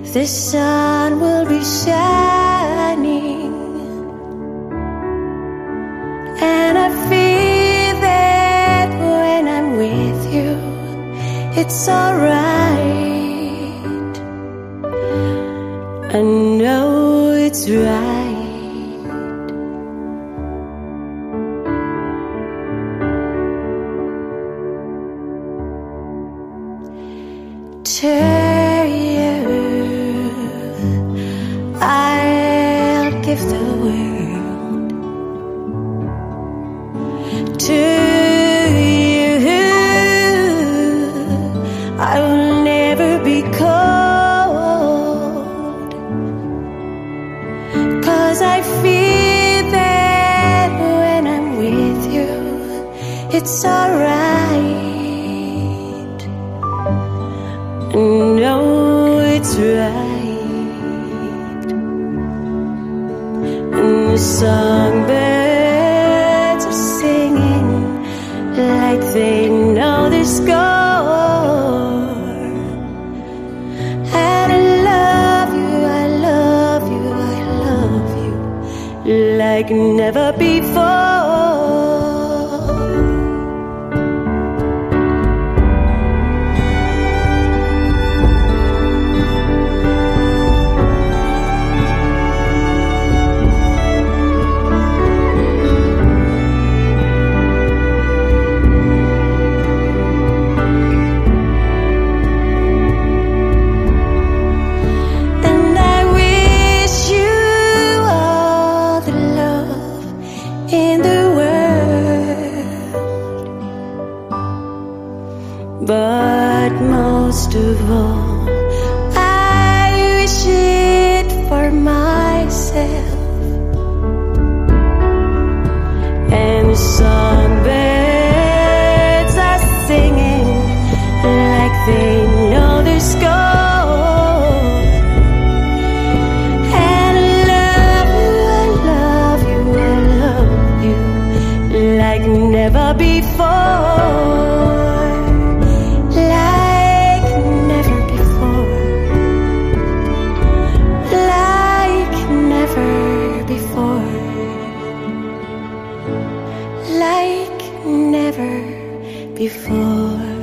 the sun will be shining, and I feel that when I'm with you, it's alright. I know it's right. To you, I'll give the world. To you, I will never be cold, 'cause I feel that when I'm with you, it's alright. No, it's right. And the songbirds are singing like they know the score. And I love you, I love you, I love you like never before. But most of all, I wish it for myself. And the songbirds are singing like they know the score. And I love you, I love you, I love you like never before. Like never before.